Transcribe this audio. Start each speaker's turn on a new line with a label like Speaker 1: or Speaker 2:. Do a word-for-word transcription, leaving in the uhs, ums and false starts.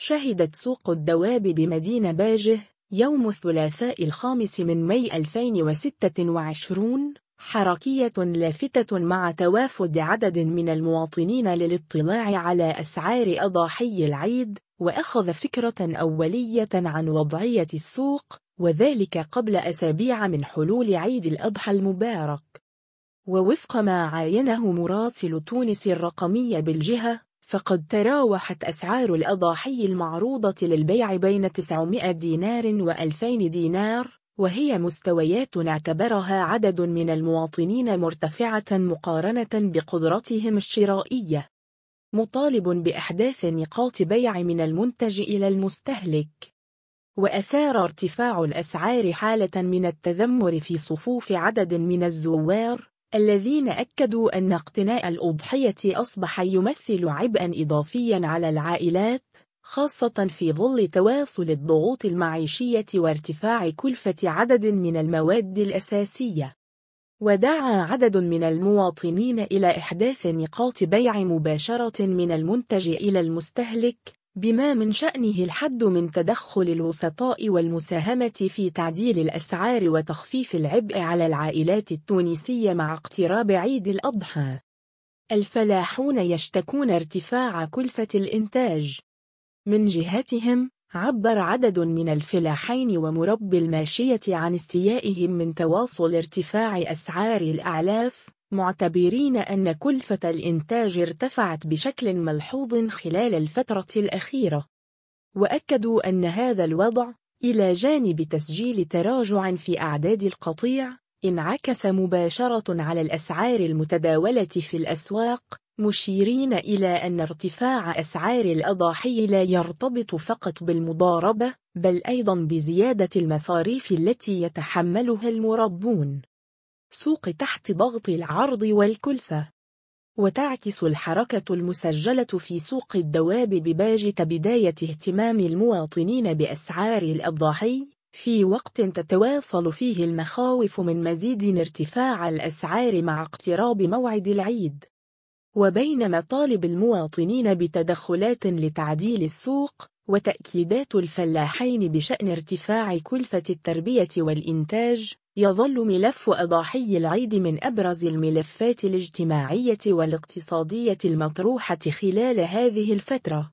Speaker 1: شهدت سوق الدواب بمدينة باجة يوم الثلاثاء الخامس من ماي ألفين وستة وعشرين حركية لافتة مع توافد عدد من المواطنين للاطلاع على أسعار أضاحي العيد، وأخذ فكرة أولية عن وضعية السوق، وذلك قبل أسابيع من حلول عيد الأضحى المبارك. ووفق ما عاينه مراسل تونس الرقمية بالجهة، فقد تراوحت أسعار الأضاحي المعروضة للبيع بين تسعمائة دينار وألفين دينار، وهي مستويات اعتبرها عدد من المواطنين مرتفعة مقارنة بقدرتهم الشرائية، مطالب بإحداث نقاط بيع من المنتج إلى المستهلك. وأثار ارتفاع الأسعار حالة من التذمر في صفوف عدد من الزوار، الذين أكدوا أن اقتناء الأضحية أصبح يمثل عبئاً إضافياً على العائلات، خاصة في ظل تواصل الضغوط المعيشية وارتفاع كلفة عدد من المواد الأساسية. ودعا عدد من المواطنين إلى إحداث نقاط بيع مباشرة من المنتج إلى المستهلك، بما من شأنه الحد من تدخل الوسطاء والمساهمة في تعديل الأسعار وتخفيف العبء على العائلات التونسية مع اقتراب عيد الأضحى. الفلاحون يشتكون ارتفاع كلفة الإنتاج. من جهتهم، عبر عدد من الفلاحين ومربي الماشية عن استيائهم من تواصل ارتفاع أسعار الأعلاف، معتبرين أن كلفة الإنتاج ارتفعت بشكل ملحوظ خلال الفترة الأخيرة. وأكدوا أن هذا الوضع، إلى جانب تسجيل تراجع في أعداد القطيع، انعكس مباشرة على الأسعار المتداولة في الأسواق، مشيرين إلى أن ارتفاع أسعار الأضاحي لا يرتبط فقط بالمضاربة، بل أيضاً بزيادة المصاريف التي يتحملها المربون. سوق تحت ضغط العرض والكلفة. وتعكس الحركة المسجلة في سوق الدواب بباجة بداية اهتمام المواطنين بأسعار الأضاحي، في وقت تتواصل فيه المخاوف من مزيد ارتفاع الأسعار مع اقتراب موعد العيد. وبين مطالب المواطنين بتدخلات لتعديل السوق، وتأكيدات الفلاحين بشأن ارتفاع كلفة التربية والإنتاج، يظل ملف أضاحي العيد من أبرز الملفات الاجتماعية والاقتصادية المطروحة خلال هذه الفترة.